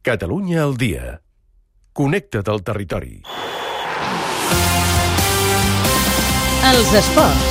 Catalunya al dia. Connecta't al territori. Els esports.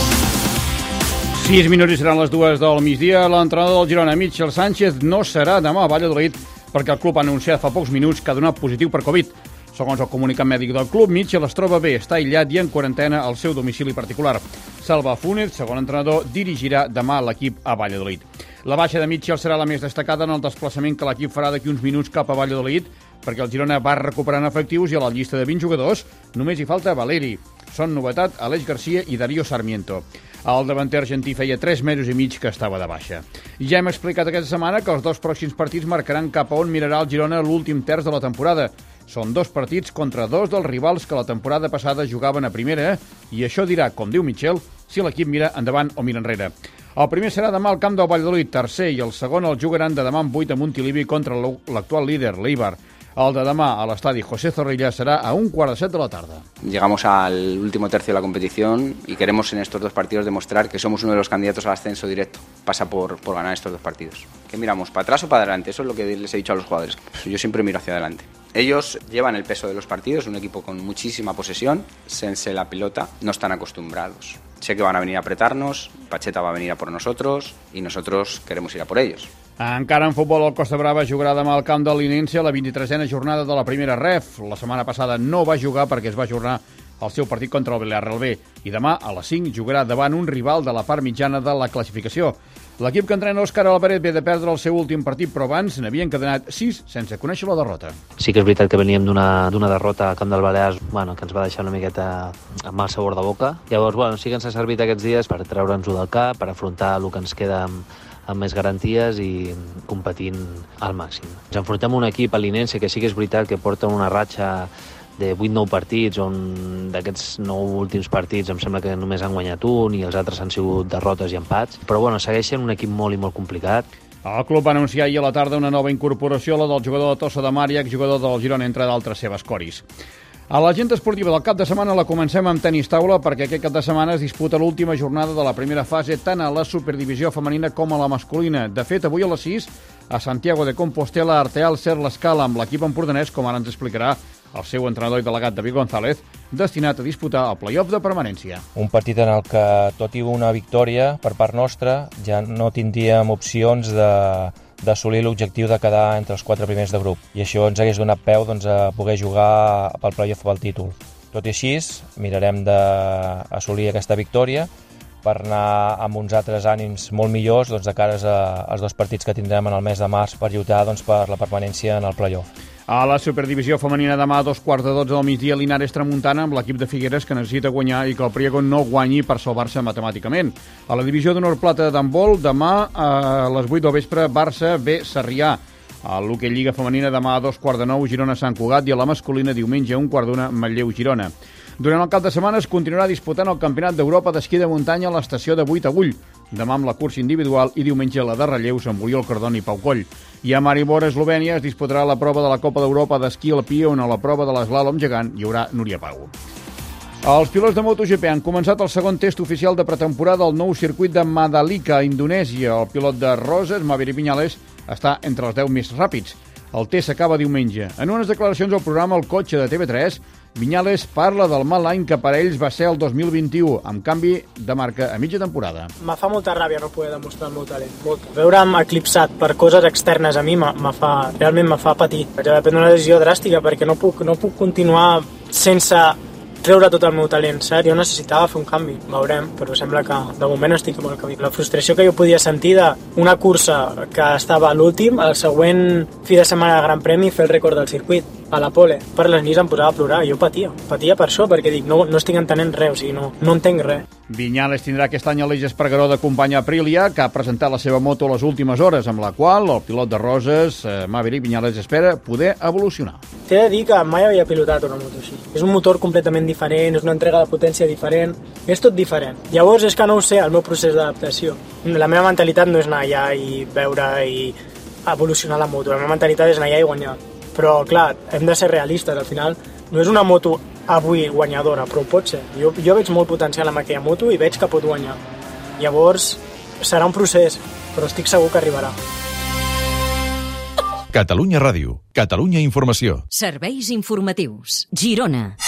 6 minuts i seran les 2 del migdia. L'entrenador del Girona, Michel Sánchez, no serà demà a Valladolid perquè el club ha anunciat fa pocs minuts que ha donat positiu per Covid. Segons el comunicat mèdic del club, Michel es troba bé, està aïllat i en quarantena al seu domicili particular. Salva Fúnez, segon entrenador, dirigirà demà l'equip a Valladolid. La baixa de Michel serà la més destacada en el desplaçament que l'equip farà d'aquí uns minuts cap a Valladolid, perquè el Girona va recuperant efectius i a la llista de 20 jugadors només hi falta Valeri. Són novetat Aleix Garcia i Darío Sarmiento. El davanter argentí feia 3 mesos i mig que estava de baixa. Ja hem explicat aquesta setmana que els 2 pròxims partits marcaran cap a on mirarà el Girona l'últim terç de la temporada. Són 2 partits contra 2 dels rivals que la temporada passada jugaven a primera i això dirà, com diu Michel, si l'equip mira endavant o mira enrere. El primer serà demà al camp del Valladolid, tercer, i el segon el jugaran de demà en 8 a Montilivi contra l'actual líder, l'Eibar. El de demà a l'estadi José Zorrilla será a 6:15 de la tarde. Llegamos al último tercio de la competición y queremos en estos 2 partidos demostrar que somos uno de los candidatos al ascenso directo. Pasa por ganar estos 2 partidos. ¿Qué miramos? ¿Para atrás o para adelante? Eso es lo que les he dicho a los jugadores. Yo siempre miro hacia adelante. Ellos llevan el peso de los partidos, un equipo con muchísima posesión, sense la pelota, no están acostumbrados. Sé que van a venir a apretarnos, Pacheta va a venir a por nosotros y nosotros queremos ir a por ellos. Encara en futbol, el Costa Brava jugarà demà al camp del Linense a la 23a jornada de la primera ref. La setmana passada no va jugar perquè es va ajornar el seu partit contra el Villarreal B i demà a les 5 jugarà davant un rival de la part mitjana de la classificació. L'equip que entrena Òscar Alvarez ve de perdre el seu últim partit, però abans n'havien cadenat 6 sense conèixer la derrota. Sí que és veritat que veníem d'una derrota al camp del Balears, que ens va deixar una miqueta amb mal sabor de boca. Llavors, sí que ens ha servit aquests dies per treure'ns-ho del cap, per afrontar el que ens queda amb més garanties i competint al màxim. Ens enfrontem a un equip, a l'Inense, que sí que és veritat que porta una ratxa de 8-9 partits, on d'aquests 9 últims partits em sembla que només han guanyat un i els altres han sigut derrotes i empats. Però segueix sent un equip molt i molt complicat. El club va anunciar ahir a la tarda una nova incorporació, la del jugador de Tossa de Mar i exjugador del Girona, entre d'altres seves coris. A l'agenda esportiva del cap de setmana la comencem amb tenis taula perquè aquest cap de setmana es disputa l'última jornada de la primera fase tant a la superdivisió femenina com a la masculina. De fet, avui a les 6, a Santiago de Compostela, Arteal Ser l'Escala amb l'equip empordanès, com ara ens explicarà el seu entrenador i delegat David González, destinat a disputar el play-off de permanència. Un partit en el que, tot i una victòria per part nostra, ja no tindríem opcions d'assolir l'objectiu de quedar entre els 4 primers de grup. I això ens hagués donat peu a poder jugar pel play-off pel títol. Tot i així, mirarem d'assolir aquesta victòria per anar amb uns altres ànims molt millors de cara als 2 partits que tindrem en el mes de març per lluitar per la permanència en el play-off. A la superdivisió femenina demà a 2:15 del migdia, Linares Tramuntana amb l'equip de Figueres que necessita guanyar i que el Priego no guanyi per salvar-se matemàticament. A la divisió d'honor plata d'handbol, demà a les 8 del vespre, Barça B Sarrià. A l'hoquei Lliga femenina demà a 2:15, Girona Sant Cugat, i a la masculina diumenge a 1:15, Manlleu Girona. Durant el cap de setmana es continuarà disputant el Campionat d'Europa d'esquí de muntanya a l'estació de Buitagull, demà amb la cursa individual i diumenge la de relleus amb Oriol Cardón i Pau Coll. I a Maribor, Eslovènia, es disputarà la prova de la Copa d'Europa d'esquí alpí, on a la prova de l'eslàlom gegant hi haurà Núria Pau. Els pilots de MotoGP han començat el segon test oficial de pretemporada al nou circuit de Mandalika, a Indonèsia. El pilot de Roses, Maverick Viñales, està entre els 10 més ràpids. El test s'acaba diumenge. En unes declaracions al programa El Cotxe de TV3, Viñales parla del mal any que per a ells va ser el 2021, amb canvi de marca a mitja temporada. Me fa molta ràbia no poder demostrar el meu talent. Veure'm eclipsat per coses externes a mi realment me fa patir. Vaig haver de prendre una decisió dràstica perquè no puc continuar sense treure tot el meu talent, saps? Jo necessitava fer un canvi, veurem, però sembla que de moment estic amb el camí. La frustració que jo podia sentir d'una cursa que estava a l'últim, el següent fi de setmana de Gran Premi, fer el rècord del circuit, a la pole. Per les nits em posava a plorar, jo patia per això, perquè dic, no estic entenent res, o sigui, no entenc res. Viñales tindrà aquest any Aleix Espargaró de company a Aprilia, que ha presentat la seva moto a les últimes hores, amb la qual el pilot de Roses, Maverick Viñales, espera poder evolucionar. T'he de dir que mai havia pilotat una moto així. És un motor completament diferent, és una entrega de potència diferent, és tot diferent. Llavors és que no ho sé, el meu procés d'adaptació. La meva mentalitat no és anar allà i veure i evolucionar la moto, la meva mentalitat és anar allà i guanyar. Però, clar, hem de ser realistes, al final no és una moto avui guanyadora, però pot ser. Jo veig molt potencial amb aquella moto i veig que pot guanyar. Llavors, serà un procés, però estic segur que arribarà. Catalunya Ràdio, Catalunya Informació. Serveis informatius. Girona.